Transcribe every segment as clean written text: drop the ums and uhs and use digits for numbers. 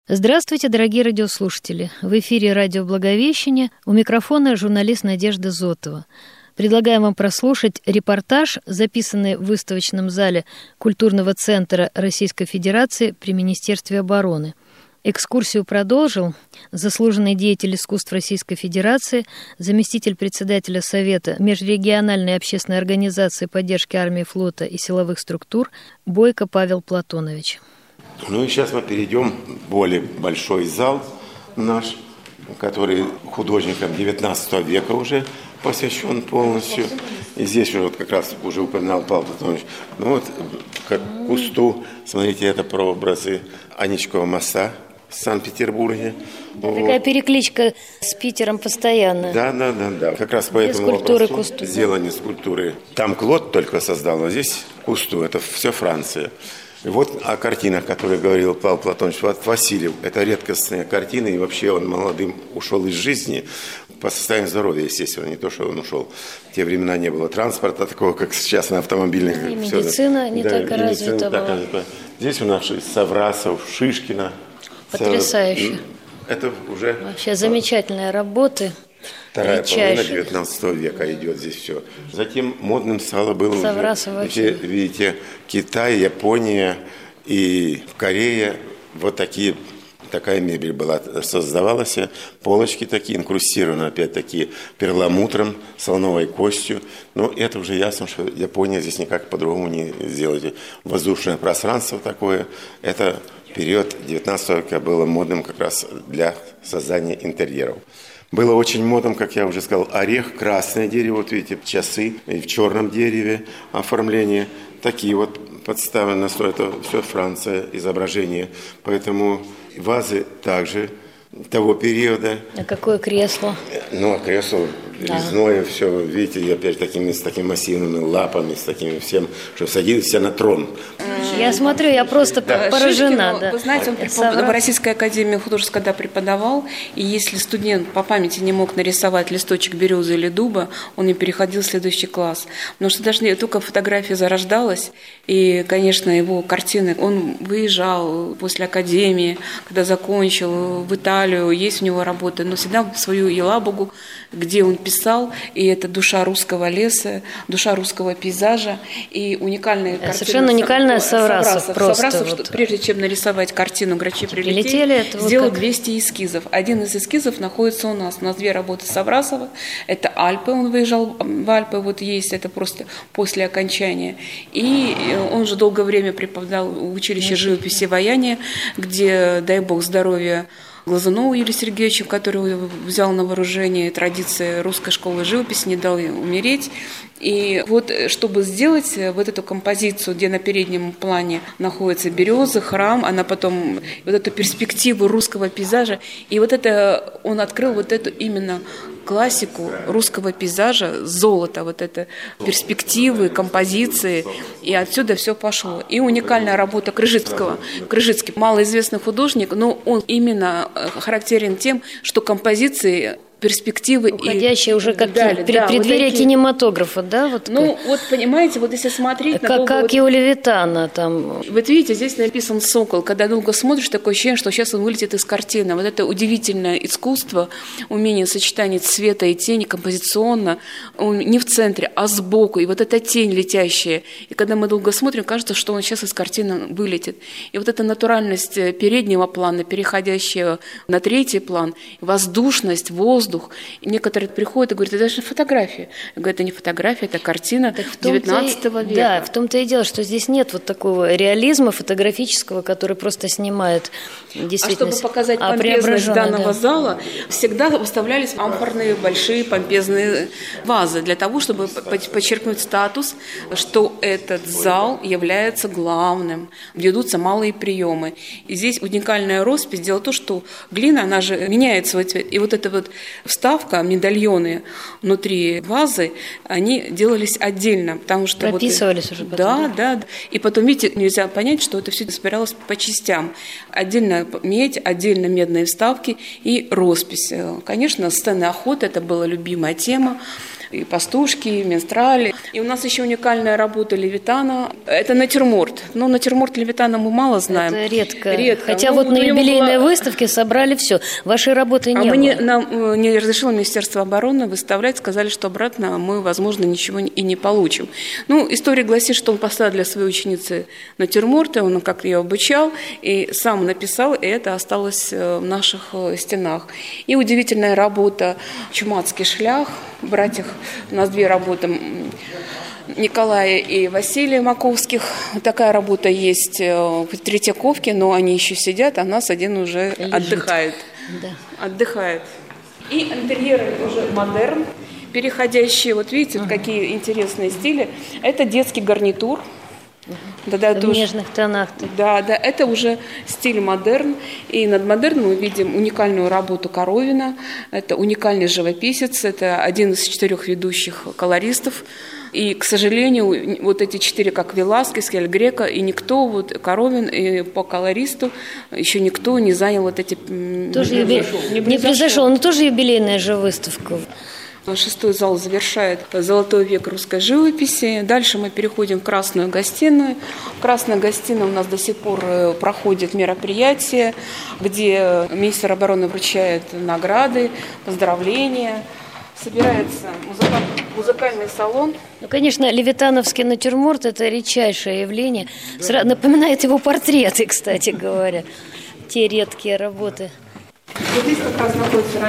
Здравствуйте, дорогие радиослушатели! В эфире радио «Благовещение», у микрофона журналист Надежда Зотова. Предлагаем вам прослушать репортаж, записанный в выставочном зале Культурного центра Российской Федерации при Министерстве обороны. Экскурсию продолжил заслуженный деятель искусств Российской Федерации, заместитель председателя Совета Межрегиональной общественной организации поддержки армии, флота и силовых структур Бойко Павел Платонович. Ну и сейчас мы перейдем в более большой зал наш, который художникам 19 века уже посвящен полностью. И здесь вот как раз уже упоминал Павел Платонович. Ну вот, как кусту, смотрите, это прообразы Аничкова моста в Санкт-Петербурге. Да, такая перекличка с Питером постоянная. Да. Как раз по этому вопросу сделание скульптуры. Там Клод только создал, но здесь Кусту. Это все Франция. И вот о картинах, о которых говорил Павел Платонович Васильев. Это редкостные картины, и вообще он молодым ушел из жизни по состоянию здоровья, естественно, не то, что он ушел. В те времена не было транспорта такого, как сейчас на автомобильных. И медицина не так развита была. Здесь у нас Саврасов, Шишкина. Потрясающе. Это уже... Вообще замечательные работы. Вторая половина 19 века идет здесь все. Затем модным стало было уже, видите, Китай, Япония и Корея. Вот такая мебель была, создавалась. Полочки такие, инкрустированы опять-таки перламутром, слоновой костью. Но это уже ясно, что Япония здесь никак по-другому не сделать. Воздушное пространство такое, это период 19 века было модным как раз для создания интерьеров. Было очень модным, как я уже сказал, орех, красное дерево, вот видите, часы, и в черном дереве оформление. Такие вот подставы на стол, это все Франция, изображение. Поэтому вазы также того периода. А какое кресло? Ну, кресло резное, все, видите, опять с такими массивными лапами, с такими всем, что садился на трон. Я смотрю, я просто поражена. Шишкину, вы знаете, он в Российской академии художеств когда преподавал, и если студент по памяти не мог нарисовать листочек березы или дуба, он не переходил в следующий класс. Потому что даже только фотография зарождалась, и, конечно, его картины, он выезжал после академии, когда закончил, в Италию, есть у него работы, но всегда в свою Елабугу, где он писал, и это душа русского леса, душа русского пейзажа, и уникальные картины. Совершенно уникальная Саврасов. Саврасов, что прежде чем нарисовать картину «Грачи прилетели», сделал 200 эскизов. Один из эскизов находится у нас. У нас две работы Саврасова. Это Альпы, он выезжал в Альпы, вот есть, это просто после окончания. И он же долгое время преподавал в училище живописи и ваяния, где, дай бог здоровья, Глазунову Юрию Сергеевичу, который взял на вооружение традиции русской школы живописи, не дал ей умереть. И вот, чтобы сделать вот эту композицию, где на переднем плане находятся березы, храм, она потом, вот эту перспективу русского пейзажа, и вот это, он открыл вот эту именно классику русского пейзажа, золото, вот это перспективы, композиции, и отсюда все пошло. И уникальная работа Крыжицкого. Крыжицкий малоизвестный художник, но он именно характерен тем, что композиции, перспективы уходящие уже как преддверие кинематографа, да? Вот вот понимаете, вот если смотреть... Как и у Левитана там... Вот видите, здесь написан «Сокол». Когда долго смотришь, такое ощущение, что сейчас он вылетит из картины. Вот это удивительное искусство, умение сочетания цвета и тени композиционно, не в центре, а сбоку. И вот эта тень летящая. И когда мы долго смотрим, кажется, что он сейчас из картины вылетит. И вот эта натуральность переднего плана, переходящая на третий план, воздушность, воздух. И некоторые приходят и говорят, это же фотография. Я говорю, это не фотография, это картина 19 века. Да, в том-то и дело, что здесь нет вот такого реализма фотографического, который просто снимает действительно. А чтобы показать помпезность данного зала, всегда выставлялись амфорные, большие помпезные вазы для того, чтобы подчеркнуть статус, что этот зал является главным. Ведутся малые приемы. И здесь уникальная роспись. Дело в том, что глина, она же меняет свой цвет. И вот это вот вставка, медальоны внутри вазы, они делались отдельно, потому что... Прописывались уже потом. Да. И потом, видите, нельзя понять, что это все собиралось по частям. Отдельно медь, отдельно медные вставки и роспись. Конечно, сцены охоты, это была любимая тема. и пастушки, и менстрали. И у нас еще уникальная работа Левитана. Это натюрморт. Но натюрморт Левитана мы мало знаем. Это редко. Хотя вот на юбилейной выставке собрали все. Вашей работы не было. Нам не разрешило Министерство обороны выставлять, сказали, что обратно мы, возможно, ничего и не получим. Ну, история гласит, что он поставил для своей ученицы натюрморты, он как ее обучал, и сам написал, и это осталось в наших стенах. И удивительная работа «Чумацкий шлях», братьях, у нас две работы, Николая и Василия Маковских. Такая работа есть в Третьяковке, но они еще сидят, а нас один уже отдыхает. Да. Отдыхает. И интерьеры уже модерн, переходящие, вот видите, какие интересные стили. Это детский гарнитур. В нежных тонах. Да, это уже стиль модерн. И над модерном мы видим уникальную работу Коровина. Это уникальный живописец, это один из 4 ведущих колористов. И, к сожалению, вот эти 4, как Веласкес, Эль Греко, и никто, вот Коровин, и по колористу, еще никто не занял вот эти... Тоже не произошел, но тоже юбилейная же выставка. 6-й зал завершает «Золотой век русской живописи». Дальше мы переходим в Красную гостиную. В Красной гостиной у нас до сих пор проходит мероприятие, где министр обороны вручает награды, поздравления. Собирается музыкальный салон. Ну, конечно, левитановский натюрморт – это редчайшее явление. Напоминает его портреты, кстати говоря. Те редкие работы. Вот здесь как раз находится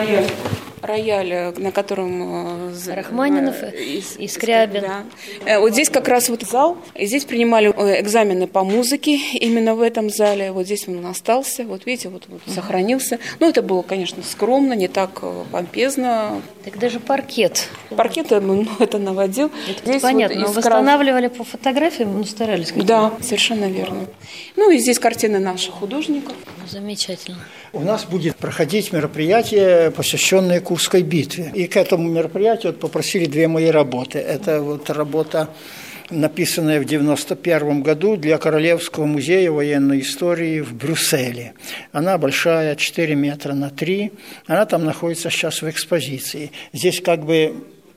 рояль, на котором Рахманинов и Скрябин. Да. Вот здесь как раз вот зал, и здесь принимали экзамены по музыке, именно в этом зале. Вот здесь он остался, вот видите, вот сохранился. Ну, это было, конечно, скромно, не так помпезно. Так даже паркет. Паркет это наводил. Здесь понятно, вот восстанавливали по фотографиям, ну, старались. Да, совершенно верно. Ну, и здесь картины наших художников. Замечательно. У нас будет проходить мероприятие, посвященное Курской битве. И к этому мероприятию попросили 2 мои работы. Это вот работа, написанная в 1991 году для Королевского музея военной истории в Брюсселе. Она большая, 4 метра на 3. Она там находится сейчас в экспозиции. Здесь как бы...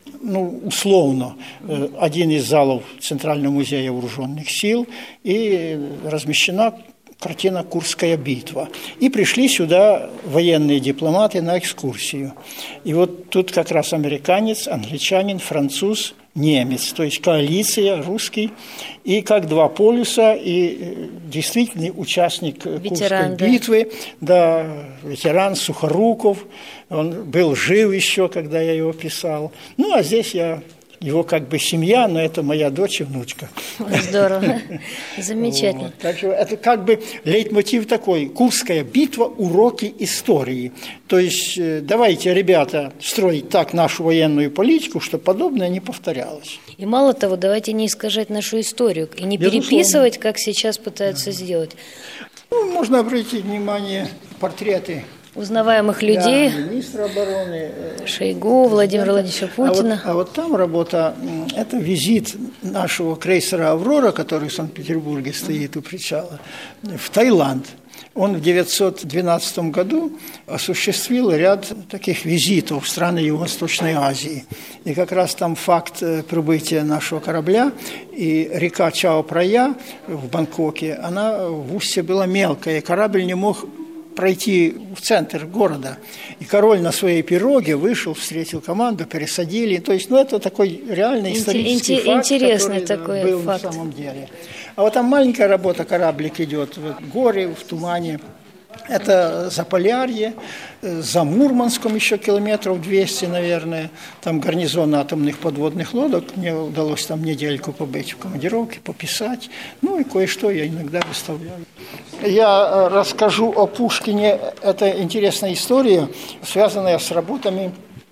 условно, один из залов Центрального музея вооруженных сил, и размещена картина «Курская битва». И пришли сюда военные дипломаты на экскурсию. И вот тут как раз американец, англичанин, француз, немец, то есть коалиция, русский, и как 2 полюса, и действительный участник Курской битвы, да, ветеран Сухоруков, он был жив еще, когда я его писал. Ну, а здесь его как бы семья, но это моя дочь и внучка. Здорово, замечательно. Вот. Так что это как бы лейтмотив такой: Курская битва, уроки истории. То есть давайте, ребята, строить так нашу военную политику, чтобы подобное не повторялось. И мало того, давайте не искажать нашу историю и не переписывать, как сейчас пытаются сделать. Ну, можно обратить внимание портреты узнаваемых людей, министра обороны, Шойгу, Владимира Владимировича Путина. А вот там работа, это визит нашего крейсера «Аврора», который в Санкт-Петербурге стоит у причала, в Таиланд. Он в 1912 году осуществил ряд таких визитов в страны Юго-Восточной Азии. И как раз там факт прибытия нашего корабля, и река Чао-Прая в Бангкоке, она в устье была мелкая, и корабль не мог пройти в центр города. И король на своей пироге вышел, встретил команду, пересадили. То есть, это такой реальный исторический факт, интересный который такой был факт. На самом деле. А вот там маленькая работа, кораблик идет в горе, в тумане. Это Заполярье, за Мурманском еще километров 200, наверное. Там гарнизон атомных подводных лодок. Мне удалось там недельку побыть в командировке, пописать. Ну и кое-что я иногда выставляю. Я расскажу о Пушкине. Это интересная история, связанная с работами,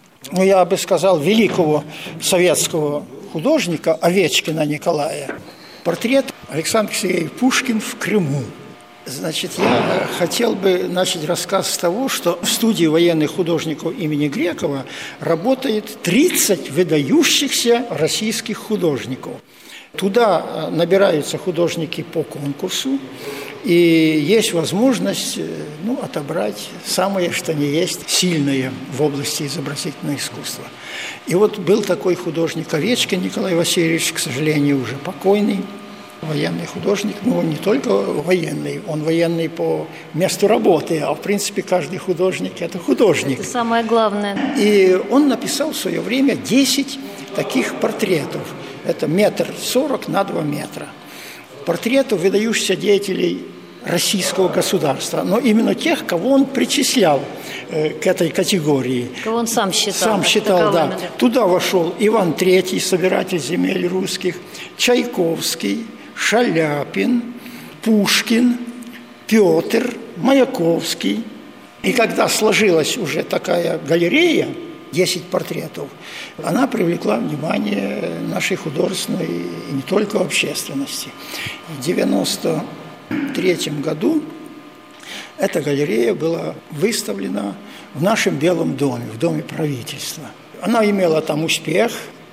я бы сказал, великого советского художника Овечкина Николая. Портрет Александр Сергеевич Пушкин в Крыму. Значит, я хотел бы начать рассказ с того, что в студии военных художников имени Грекова работает 30 выдающихся российских художников. Туда набираются художники по конкурсу, И есть возможность отобрать самое, что ни есть, сильное в области изобразительного искусства. И вот был такой художник Овечкин Николай Васильевич, к сожалению, уже покойный, военный художник, он не только военный, он военный по месту работы, а в принципе каждый художник – это художник. Это самое главное. И он написал в свое время 10 таких портретов. Это 1,40 на 2 метра. Портретов выдающихся деятелей российского государства, но именно тех, кого он причислял к этой категории. Кого он сам считал. Сам считал, да. Туда вошел Иван III, собиратель земель русских, Чайковский, Шаляпин, Пушкин, Петр, Маяковский. И когда сложилась уже такая галерея, 10 портретов, она привлекла внимание нашей художественной и не только общественности. В 1993 году эта галерея была выставлена в нашем Белом доме, в Доме правительства. Она имела там успех,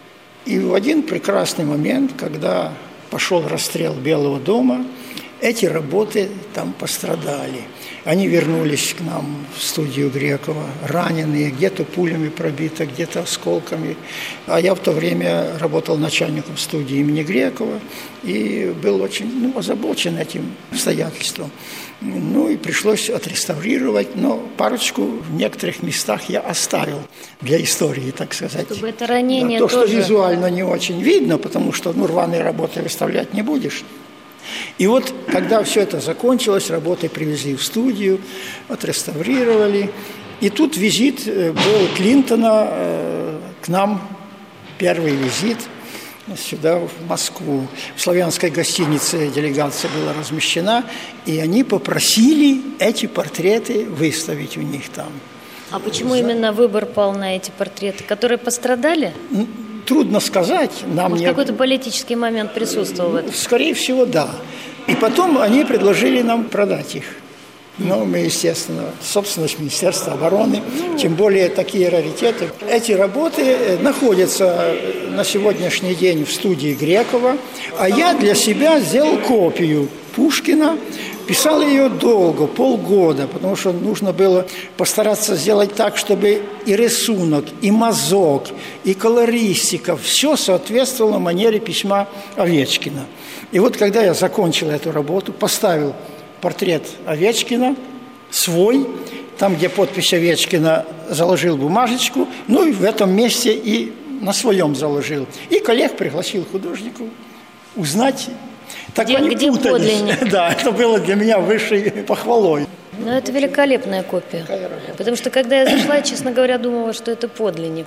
и в один прекрасный момент, когда пошел расстрел Белого дома, эти работы там пострадали. Они вернулись к нам в студию Грекова, раненые, где-то пулями пробито, где-то осколками. А я в то время работал начальником студии имени Грекова и был очень озабочен этим обстоятельством. И пришлось отреставрировать, но парочку в некоторых местах я оставил для истории, так сказать. Чтобы это ранение тоже... То, что визуально не очень видно, потому что рваные работы выставлять не будешь. И вот, когда все это закончилось, работы привезли в студию, отреставрировали. И тут визит был Клинтона к нам, первый визит сюда, в Москву. В славянской гостинице делегация была размещена, и они попросили эти портреты выставить у них там. А почему именно выбор пал на эти портреты, которые пострадали? Трудно сказать. Может, какой-то политический момент присутствовал в этом? Скорее всего, да. И потом они предложили нам продать их. Мы, естественно, собственность Министерства обороны, тем более такие раритеты. Эти работы находятся на сегодняшний день в студии Грекова, а я для себя сделал копию Пушкина. Писал ее долго, полгода, потому что нужно было постараться сделать так, чтобы и рисунок, и мазок, и колористика, все соответствовало манере письма Овечкина. И вот когда я закончил эту работу, поставил портрет Овечкина, свой, там, где подпись Овечкина, заложил бумажечку, и в этом месте и на своем заложил. И коллег пригласил художнику узнать. Так где подлинник? Да, это было для меня высшей похвалой. Это великолепная копия. Потому что, когда я зашла, я, честно говоря, думала, что это подлинник.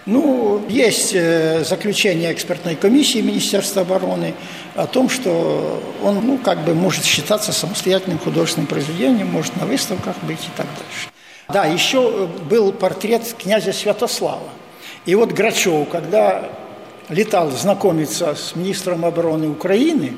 Есть заключение экспертной комиссии Министерства обороны о том, что он, может считаться самостоятельным художественным произведением, может на выставках быть и так дальше. Да, еще был портрет князя Святослава. И вот Грачев, когда летал знакомиться с министром обороны Украины,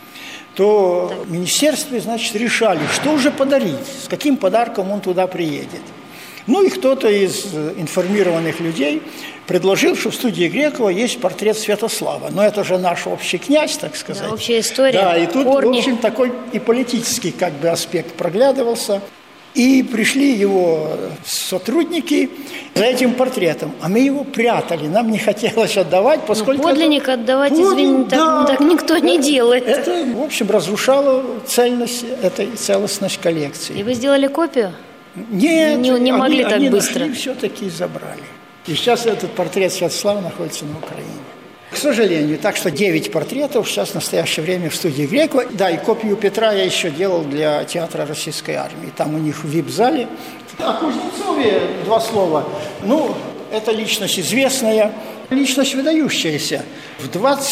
то в министерстве, решали, что уже подарить, с каким подарком он туда приедет. И кто-то из информированных людей предложил, что в студии Грекова есть портрет Святослава. Но это же наш общий князь, так сказать. Да, общая история, да, и тут, корни. в общем, такой и политический аспект проглядывался. И пришли его сотрудники за этим портретом, а мы его прятали, нам не хотелось отдавать, поскольку... Подлинник отдавать, извините, так никто не делает. Это, в общем, разрушало цельность, целостность коллекции. И вы сделали копию? Нет, не могли так они быстро. Нашли, все-таки забрали. И сейчас этот портрет Святослава находится на Украине. К сожалению, так что 9 портретов сейчас в настоящее время в студии Грекова. Да, и копию Петра я еще делал для театра российской армии. Там у них в вип-зале. О Кузнецове 2 слова. Это личность известная, личность выдающаяся. В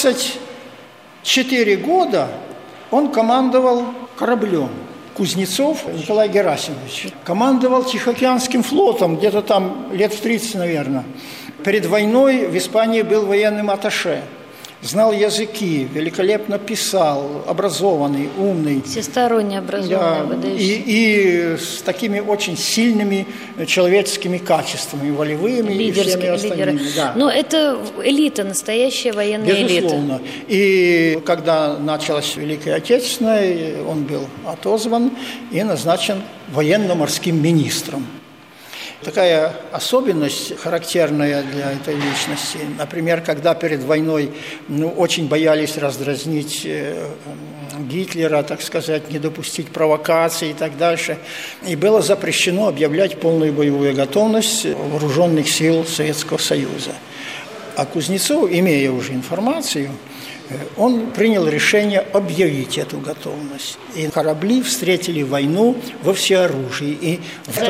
24 года он командовал кораблем. Кузнецов Николай Герасимович командовал Тихоокеанским флотом, где-то там лет в 30, наверное. Перед войной в Испании был военным атташе. знал языки, великолепно писал, образованный, умный. Всесторонне образованный, выдающийся. И с такими очень сильными человеческими качествами, волевыми и всеми остальными. Да. Но это элита, настоящая военная элита. Безусловно. И когда началась Великая Отечественная, он был отозван и назначен военно-морским министром. Такая особенность, характерная для этой личности, например, когда перед войной очень боялись раздразнить Гитлера, так сказать, не допустить провокаций и так дальше, и было запрещено объявлять полную боевую готовность вооруженных сил Советского Союза. А Кузнецов, имея уже информацию, он принял решение объявить эту готовность. И корабли встретили войну во всеоружии. И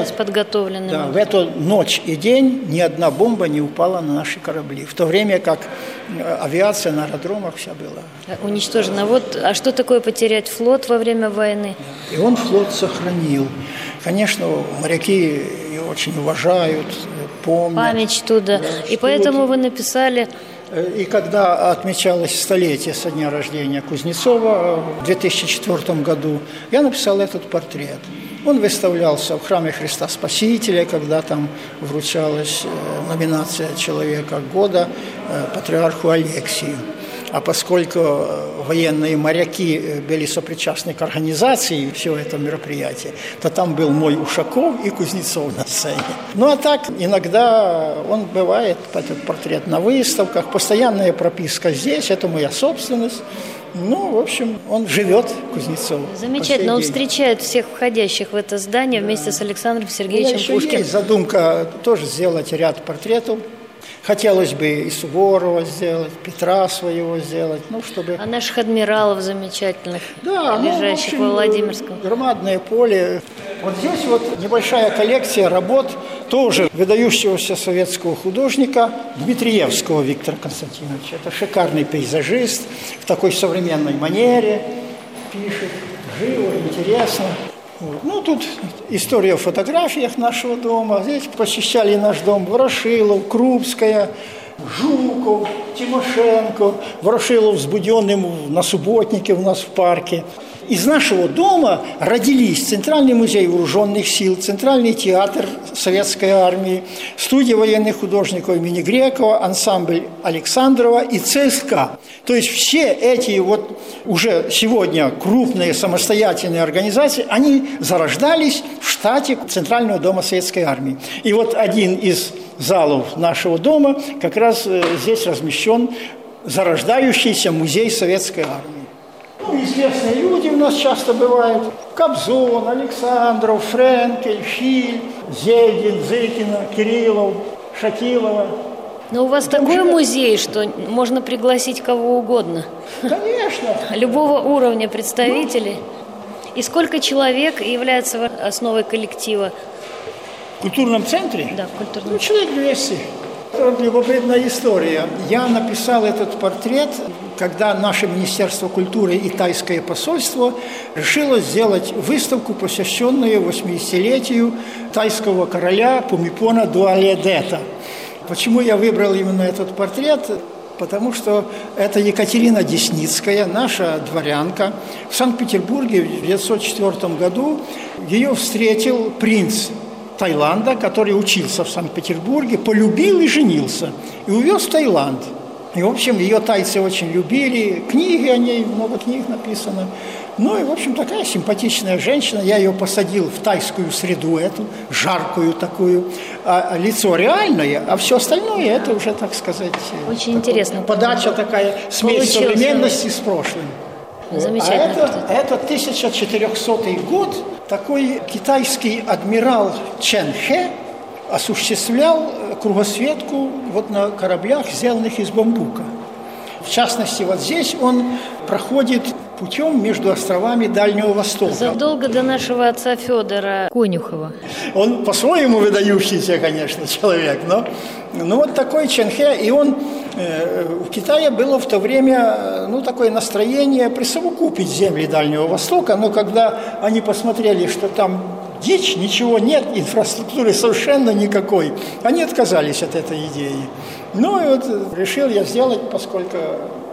в эту ночь и день ни одна бомба не упала на наши корабли. В то время как авиация на аэродромах вся была уничтожена. А что такое потерять флот во время войны? И он флот сохранил. Конечно, моряки его очень уважают, помнят. Память туда. И поэтому вы написали... И когда отмечалось столетие со дня рождения Кузнецова в 2004 году, я написал этот портрет. Он выставлялся в храме Христа Спасителя, когда там вручалась номинация «Человека года» патриарху Алексию. А поскольку военные моряки были сопричастны к организации всего этого мероприятия, то там был мой Ушаков и Кузнецов на сцене. Ну а так, иногда он бывает, этот портрет на выставках, постоянная прописка здесь, это моя собственность. Ну, в общем, он живет, Кузнецов. Замечательно, он встречает всех входящих в это здание вместе с Александром Сергеевичем Пушкиным. Есть задумка тоже сделать ряд портретов. Хотелось бы и Суворова сделать, Петра своего сделать, чтобы... А наших адмиралов замечательных, лежащих во Владимирском. Громадное поле. Вот здесь небольшая коллекция работ тоже выдающегося советского художника Дмитриевского Виктора Константиновича. Это шикарный пейзажист, в такой современной манере пишет, живо, интересно. Тут история о фотографиях нашего дома. Здесь посещали наш дом Ворошилов, Крупская, Жуков, Тимошенко. Ворошилов взбуденным на субботнике у нас в парке. Из нашего дома родились Центральный музей вооруженных сил, Центральный театр Советской армии, студия военных художников имени Грекова, ансамбль Александрова и ЦСКА. То есть все эти уже сегодня крупные самостоятельные организации, они зарождались в штате Центрального дома Советской армии. И один из залов нашего дома как раз здесь размещен зарождающийся музей Советской армии. Известные люди у нас часто бывают. Кобзон, Александров, Френкель, Филь, Зельдин, Зыкина, Кириллов, Шатилова. Но у вас такой музей, что можно пригласить кого угодно. Конечно. Любого уровня представителей. И сколько человек является основой коллектива? В культурном центре? Да, в культурном центре. Человек 200. Это любопытная история. Я написал этот портрет, когда наше Министерство культуры и тайское посольство решило сделать выставку, посвященную 80-летию тайского короля Пумипона Дуаледета. Почему я выбрал именно этот портрет? Потому что это Екатерина Десницкая, наша дворянка. В Санкт-Петербурге в 1904 году ее встретил принц Таиланда, который учился в Санкт-Петербурге, полюбил и женился, и увез в Таиланд. И, в общем, ее тайцы очень любили, книги о ней, много книг написано. Ну и, в общем, такая симпатичная женщина. Я ее посадил в тайскую среду эту, жаркую такую. А лицо реальное, а все остальное это уже, так сказать... Очень интересно. Подача такая, смесь современности с прошлым. Замечательно. Это 1400 год. Такой китайский адмирал Чен Хэ осуществлял кругосветку на кораблях, сделанных из бамбука. В частности, здесь он проходит путем между островами Дальнего Востока. Задолго до нашего отца Федора Конюхова. Он по-своему выдающийся, конечно, человек, но такой Чен Хэ, и он в Китае было в то время такое настроение присовокупить земли Дальнего Востока, но когда они посмотрели, что там дичь, ничего нет, инфраструктуры совершенно никакой, они отказались от этой идеи. Решил я сделать, поскольку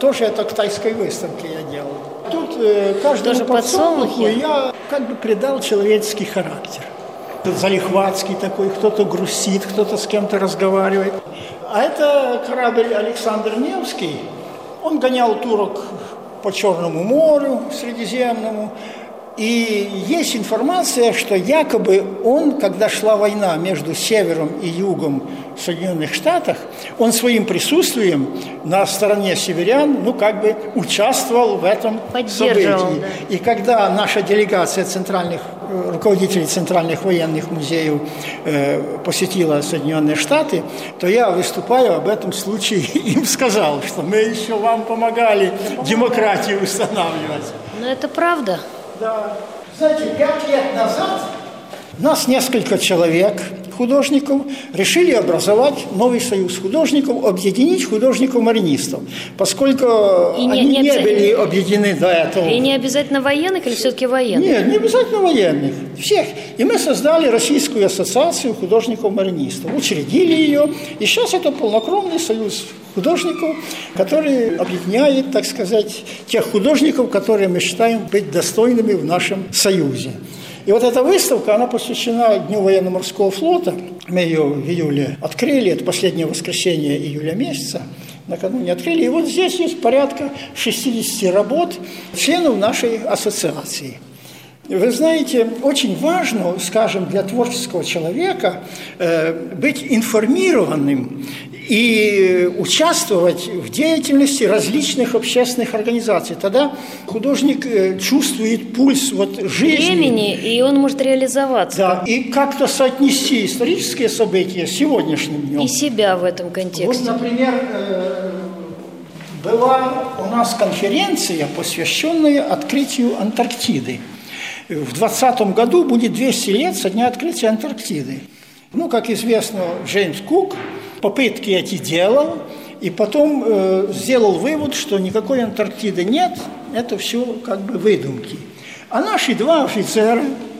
тоже это к тайской выставке я делал. Тут каждому подсолнуху я как бы придал человеческий характер. Залихватский такой, кто-то грустит, кто-то с кем-то разговаривает. А это корабль Александр Невский. Он гонял турок по Черному морю, Средиземному. И есть информация, что якобы он, когда шла война между севером и югом в Соединенных Штатах, он своим присутствием на стороне северян, участвовал в этом событии. Да. И когда наша делегация руководителей центральных военных музеев посетила Соединенные Штаты, то я, выступая об этом случае, им сказал, что мы еще вам помогали демократию устанавливать. Но это правда. Да. Знаете, 5 лет назад нас несколько человек, художников, решили образовать новый союз художников, объединить художников-маринистов, поскольку они не были объединены до этого. И не обязательно военных или все-таки военных? Нет, не обязательно военных, всех. И мы создали Российскую ассоциацию художников-маринистов, учредили ее, и сейчас это полнокровный союз художников, который объединяет, так сказать, тех художников, которые мы считаем быть достойными в нашем союзе. И вот эта выставка, она посвящена Дню военно-морского флота. Мы ее в июле открыли, это последнее воскресенье июля месяца, накануне открыли. И вот здесь есть порядка 60 работ членов нашей ассоциации. Вы знаете, очень важно, скажем, для творческого человека быть информированным и участвовать в деятельности различных общественных организаций. Тогда художник чувствует пульс жизни. Времени, и он может реализоваться. Да, и как-то соотнести исторические события с сегодняшним днем. И себя в этом контексте. Вот, например, была у нас конференция, посвященная открытию Антарктиды. В 2020 году будет 200 лет со дня открытия Антарктиды. Как известно, Джеймс Кук попытки эти делал, и потом сделал вывод, что никакой Антарктиды нет, это все выдумки. А наши 2 офицера,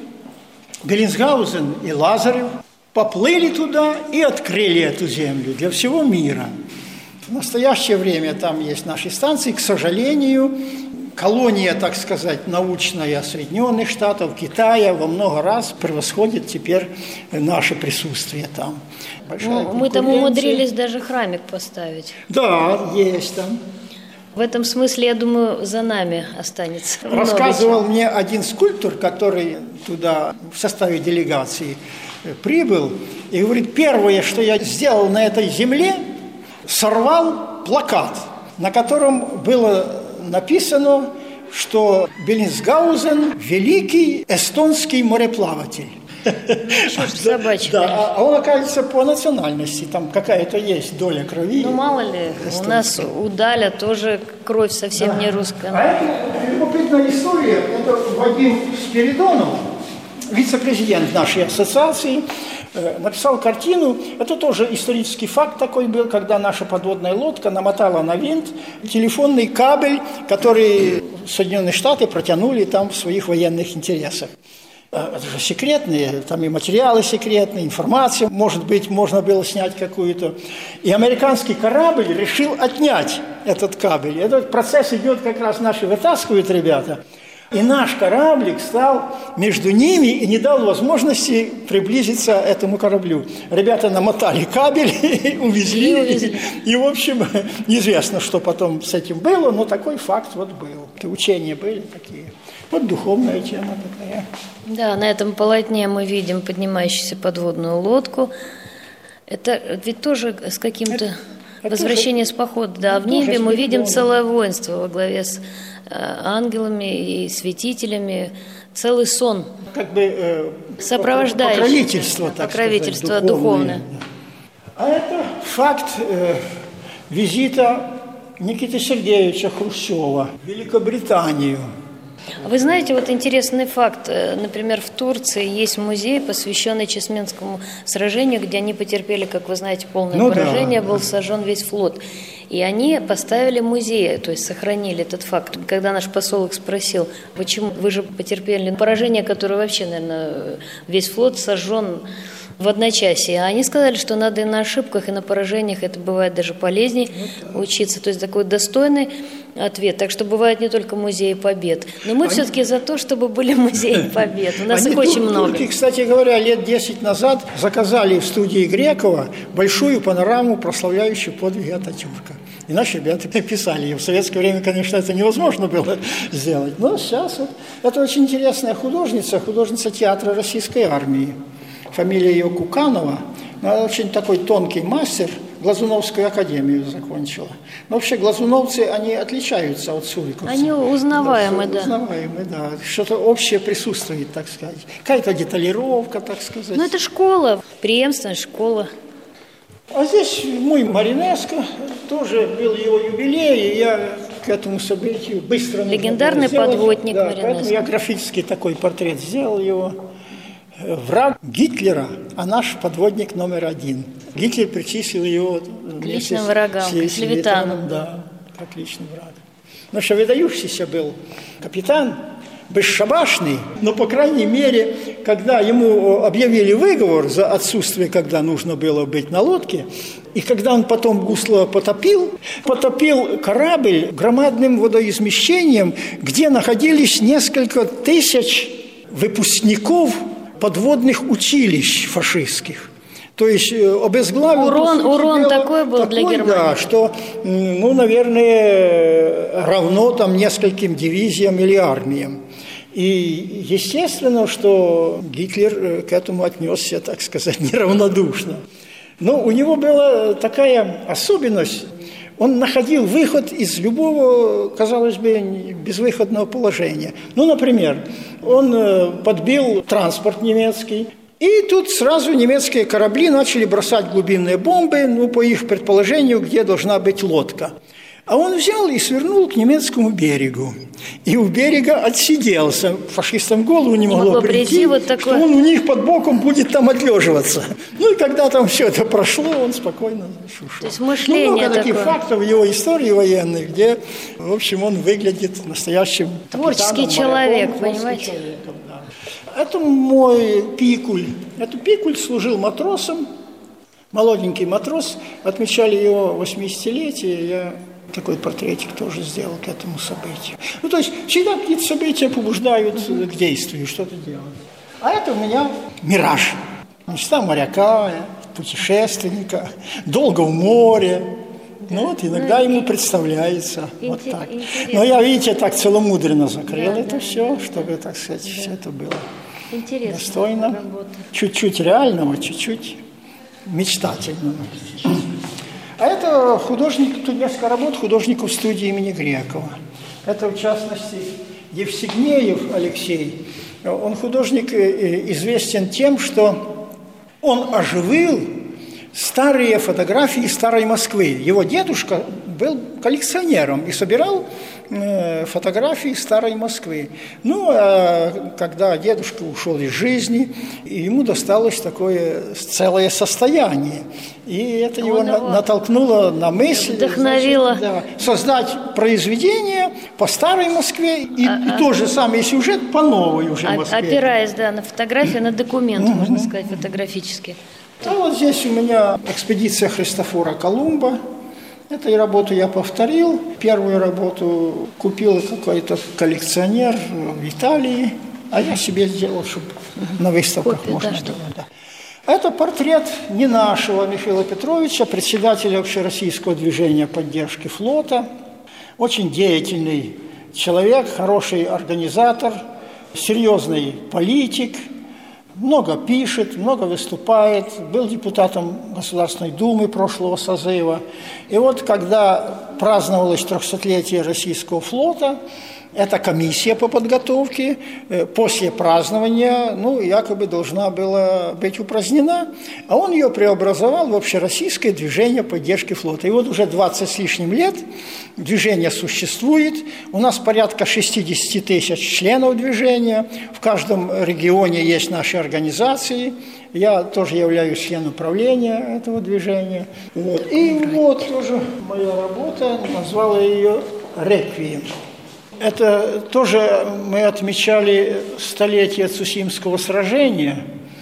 Беллинсгаузен и Лазарев, поплыли туда и открыли эту землю для всего мира. В настоящее время там есть наши станции, к сожалению, колония, так сказать, научная Соединенных Штатов, Китая во много раз превосходит теперь наше присутствие там. Мы там умудрились даже храмик поставить. Да, есть там. В этом смысле, я думаю, за нами останется. Рассказывал мне один скульптор, который туда в составе делегации прибыл, и говорит, первое, что я сделал на этой земле, сорвал плакат, на котором было написано, что Беллинсгаузен – великий эстонский мореплаватель. Собачка. Да, а он, оказывается, по национальности, там какая-то есть доля крови. Мало ли, у нас у Даля тоже кровь совсем не русская. А это любопытная история, это Вадим Спиридонов, вице-президент нашей ассоциации, написал картину. Это тоже исторический факт такой был, когда наша подводная лодка намотала на винт телефонный кабель, который Соединенные Штаты протянули там в своих военных интересах. Это же секретные, там и материалы секретные, информация, может быть, можно было снять какую-то. И американский корабль решил отнять этот кабель. Этот процесс идет, как раз наши вытаскивают ребята. И наш кораблик стал между ними и не дал возможности приблизиться этому кораблю. Ребята намотали кабель, увезли. И, в общем, неизвестно, что потом с этим было, но такой факт вот был. Учения были такие. Вот духовная тема такая. Да, на этом полотне мы видим поднимающуюся подводную лодку. Это ведь тоже с каким-то возвращением с похода. Да, в небе мы видим целое воинство во главе с ангелами и святителями, целый сон, сопровождающий, покровительство духовное. А это факт визита Никиты Сергеевича Хрущева в Великобританию. Вы знаете, вот интересный факт. Например, в Турции есть музей, посвященный Чесменскому сражению, где они потерпели, как вы знаете, полное поражение, был сожжен весь флот. И они поставили музей, то есть сохранили этот факт. Когда наш посол их спросил, почему вы же потерпели поражение, которое вообще, наверное, весь флот сожжен в одночасье. А они сказали, что надо и на ошибках, и на поражениях, это бывает даже полезнее учиться. То есть такой достойный ответ. Так что бывает не только музеи побед. Но мы все-таки за то, чтобы были музеи побед. У нас их очень много. Турки, кстати говоря, лет 10 назад заказали в студии Грекова большую панораму, прославляющую подвиги Ататюрка. И наши ребята писали. И в советское время, конечно, это невозможно было сделать. Но сейчас вот. Это очень интересная художница театра российской армии. Фамилия ее Куканова. Она очень такой тонкий мастер. Глазуновскую академию закончила. Но вообще глазуновцы, они отличаются от суриковцев. Они узнаваемы, да. Узнаваемы, да. Что-то общее присутствует, так сказать. Какая-то деталировка, так сказать. Ну, это школа, преемственная школа. А здесь мой Маринеско, тоже был его юбилей, и я к этому событию быстро... Легендарный подводник Маринеско. Поэтому я графический такой портрет сделал его. Враг Гитлера, а наш подводник номер 1. Гитлер причислил его к личным врагам, к Левитану. Да, как личный враг. Ну что, выдающийся был капитан, бесшабашный, но, по крайней мере, когда ему объявили выговор за отсутствие, когда нужно было быть на лодке, и когда он потом гусло потопил корабль громадным водоизмещением, где находились несколько тысяч выпускников подводных училищ фашистских. То есть обезглавил... Урон такой был для Германии. Да, что, наверное, равно там нескольким дивизиям или армиям. И естественно, что Гитлер к этому отнесся, так сказать, неравнодушно. Но у него была такая особенность. Он находил выход из любого, казалось бы, безвыходного положения. Ну, например, он подбил транспорт немецкий, и тут сразу немецкие корабли начали бросать глубинные бомбы, по их предположению, где должна быть лодка. А он взял и свернул к немецкому берегу. И у берега отсиделся. Фашистам в голову не могло прийти, вот такое... что он у них под боком будет там отлеживаться. Ну и когда там все это прошло, он спокойно ушел. То есть мышление много такое. Таких фактов в его истории военной, где, в общем, он выглядит настоящим творческий человек, понимаете? Да. Это мой Пикуль. Это Пикуль служил матросом, молоденький матрос. Отмечали его 80-летие. Я такой портретик тоже сделал к этому событию. То есть всегда какие-то события побуждают к действию, что-то делать. А это у меня мираж. Мечта моряка, путешественника, долго в море. Иногда ему представляется вот так. Но я, видите, так целомудренно закрыл это все, чтобы, так сказать, все это было достойно. Чуть-чуть реального, чуть-чуть мечтательного. А это художник, тут несколько работ художников студии имени Грекова. Это, в частности, Евсигнеев Алексей. Он художник известен тем, что он оживил старые фотографии старой Москвы. Его дедушка был коллекционером и собирал фотографии старой Москвы. А когда дедушка ушел из жизни, ему досталось такое целое состояние. И это его натолкнуло на мысль, вдохновило. Создать произведение по старой Москве и тот же самый сюжет по новой уже Москве. Опираясь на фотографии, на документ, можно сказать, фотографический. А вот здесь у меня экспедиция Христофора Колумба. Эту работу я повторил. Первую работу купил какой-то коллекционер в Италии, а я себе сделал, чтобы на выставках можно было. Да. Это портрет не нашего Михаила Петровича, председателя общероссийского движения поддержки флота. Очень деятельный человек, хороший организатор, серьезный политик. Много пишет, много выступает, был депутатом Государственной Думы прошлого созыва. И вот когда праздновалось 300-летие российского флота, эта комиссия по подготовке после празднования, якобы должна была быть упразднена, а он ее преобразовал в общероссийское движение поддержки флота. И вот уже 20 с лишним лет движение существует, у нас порядка 60 тысяч членов движения, в каждом регионе есть наши организации, я тоже являюсь членом правления этого движения. И вот тоже моя работа, назвала ее «Реквием». Это тоже мы отмечали столетие Цусимского сражения.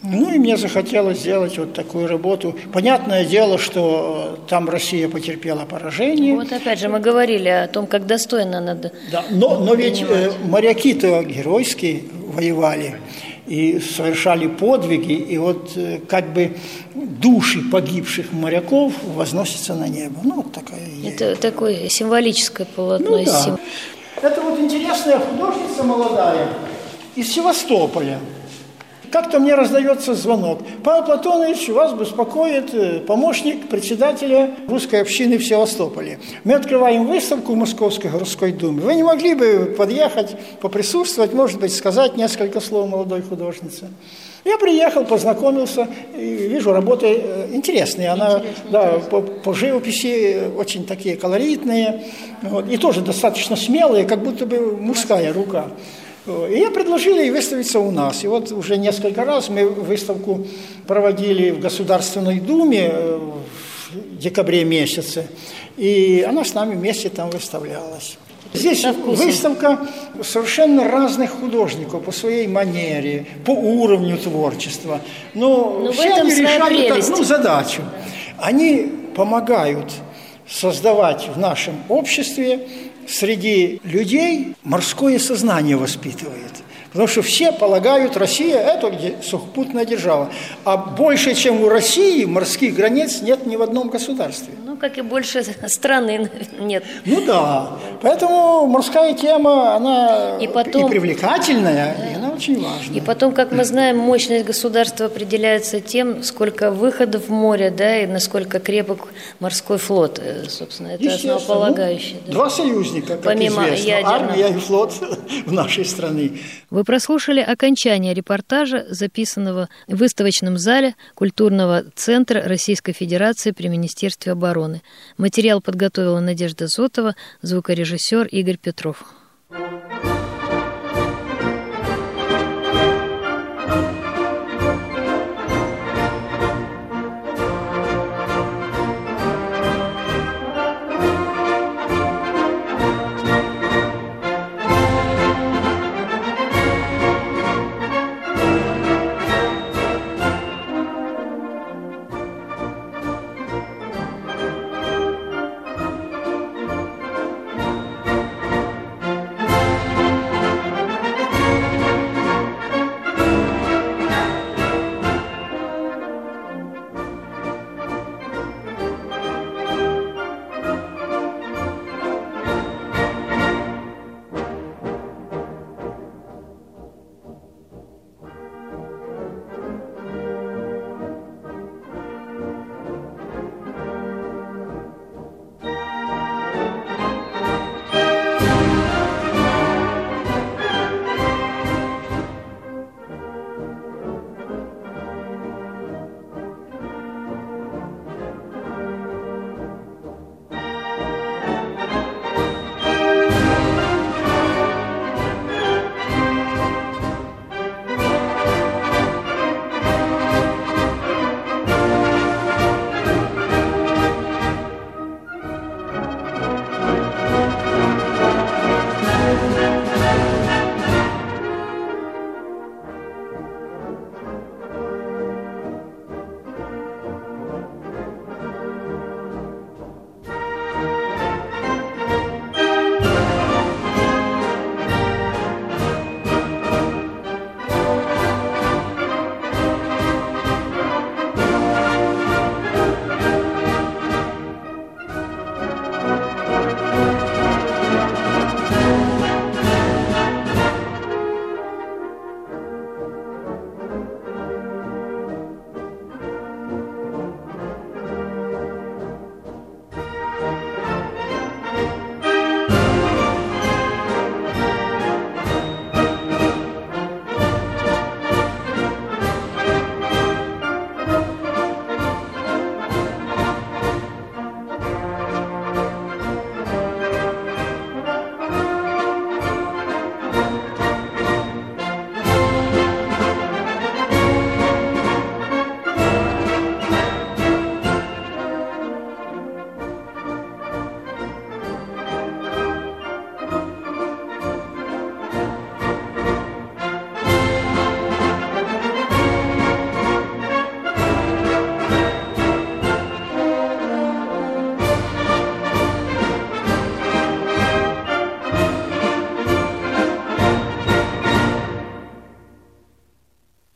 Ну и мне захотелось сделать вот такую работу. Понятное дело, что там Россия потерпела поражение. Вот опять же мы говорили о том, как достойно надо. Да, но ведь моряки-то геройские воевали и совершали подвиги, и вот как бы души погибших моряков возносятся на небо. Ну, вот такая идея. Это такое символическое полотно. Ну, да. Это вот интересная художница молодая из Севастополя. Как-то мне раздается звонок. Павел Платонович, вас беспокоит помощник председателя русской общины в Севастополе. Мы открываем выставку в Московской городской думе. Вы не могли бы подъехать, поприсутствовать, может быть, сказать несколько слов молодой художнице? Я приехал, познакомился, и вижу, работы интересные. Она по живописи очень такие колоритные, вот, и тоже достаточно смелые, как будто бы мужская рука. И я предложил ей выставиться у нас. И вот уже несколько раз мы выставку проводили в Государственной Думе в декабре месяце, и она с нами вместе там выставлялась. Здесь выставка совершенно разных художников по своей манере, по уровню творчества. Но все они решают одну задачу. Они помогают создавать в нашем обществе среди людей морское сознание воспитывает. Потому что все полагают, Россия – это сухопутная держава. А больше, чем у России, морских границ нет ни в одном государстве. Ну, как и больше страны нет. Ну да. Поэтому морская тема, она и привлекательная, и она очень важна. И потом, как мы знаем, мощность государства определяется тем, сколько выходов в море, да, и насколько крепок морской флот. Собственно, это основополагающее. Ну, два союзника, как помимо известно, армия и флот в нашей стране. Вы прослушали окончание репортажа, записанного в выставочном зале Культурного центра Российской Федерации при Министерстве обороны. Материал подготовила Надежда Зотова, звукорежиссер Игорь Петров.